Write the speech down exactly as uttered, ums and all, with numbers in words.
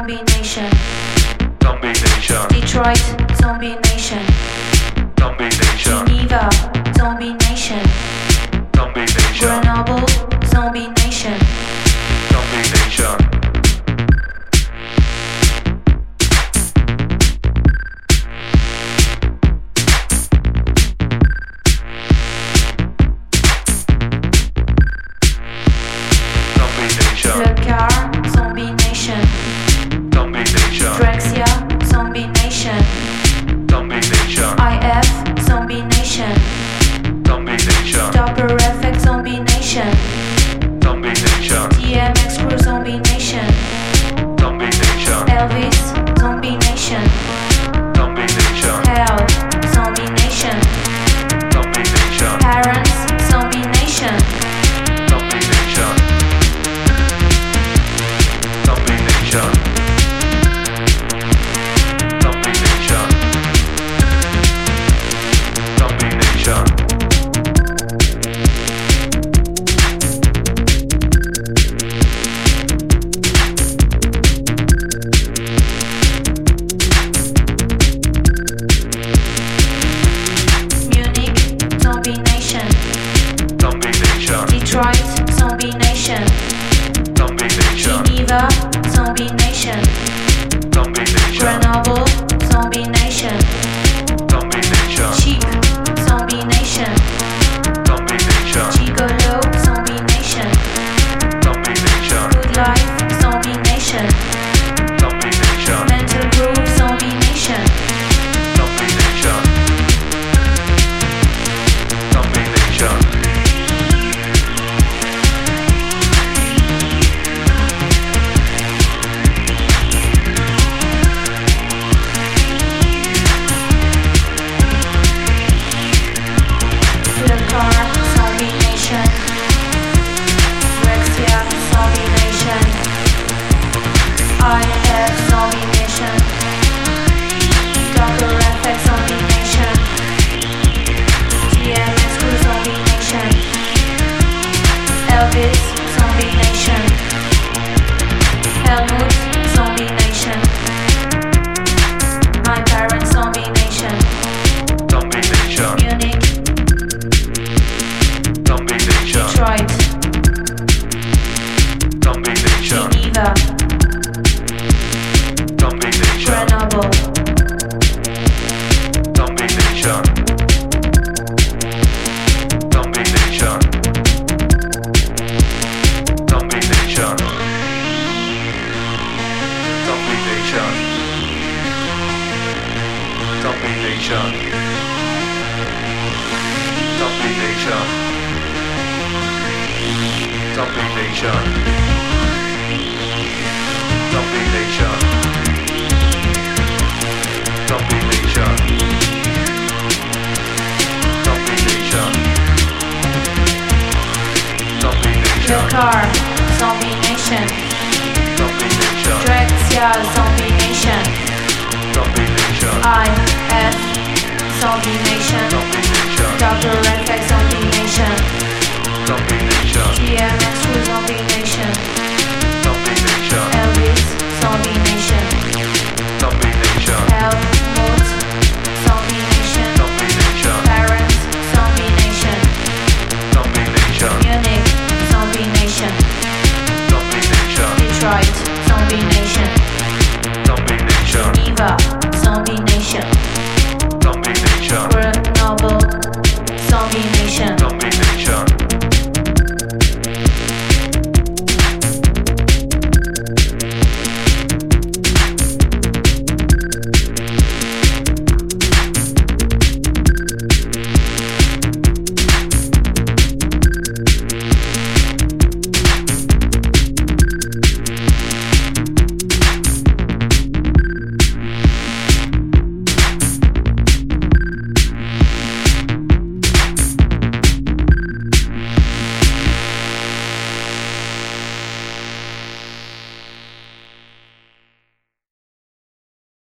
Zombie Nation. Zombie Nation. Detroit, Zombie Nation. Zombie Nation. Geneva, Zombie Nation. Zombie Nation. Grenoble, Zombie Nation. Zombie Nation. Le Car, Zombie Nation. Zombie Nation. Drexia, Zombie Nation. Zombie Nation. I F, Zombie Nation. Zombie Nation. Doppler Effect, Zombie Nation. Zombie Nation. D M X Crew, Zombie Nation. Zombie Nation. Elvis, Zombie Nation. Zombie Nation. Hell, Zombie Nation. Zombie Nation. Parents, Zombie Nation. Zombie Nation. Zombie Nation. Zombie Nation. Zombie Nation. Munich, Zombie Nation. Zombie Nation. Detroit, Zombie Nation. Zombie Nation. Geneva, Zombie Nation. Zombie Nation. Grenoble, Zombie Nation. Zombie Nation. Cheap, Zombie Nation. Zombie Nation. Gigolo, Zombie Nation. Zombie Nation. Good Life, Zombie Nation. Zombie Nation. Mental Groove, Zombie Nation. Zombie Nation. Zombie Nation. Le Car, Zombie Nation. Drexia, Zombie Nation. I F, Zombie Nation. Doppler Effect, Zombie Nation. D M X Crew, Zombie Nation. Elvis, Zombie Nation. Helmut, Zombie Nation. My Parents, Zombie Nation. Zombie Nation. Munich, Zombie Nation. Detroit, Zombie Nation. Geneva, Zombie Nation. Grenoble, Zombie Nation. Zombie Nation. Zombie Nation. Zombie Nation. Zombie Nation. Zombie Nation. Zombie Nation. Zombie Nation. Zombie Nation. Zombie Nation. Zombie Le Nation. Car, Zombie Nation. Zombie Nation. Drexia, Zombie Nation. Zombie Nation. I F, Zombie Nation. Zombie Nation. Doppler Effect, Zombie Nation. Zombie Nation. D M X Crew, Zombie Nation. Zombie Nation. Elvis,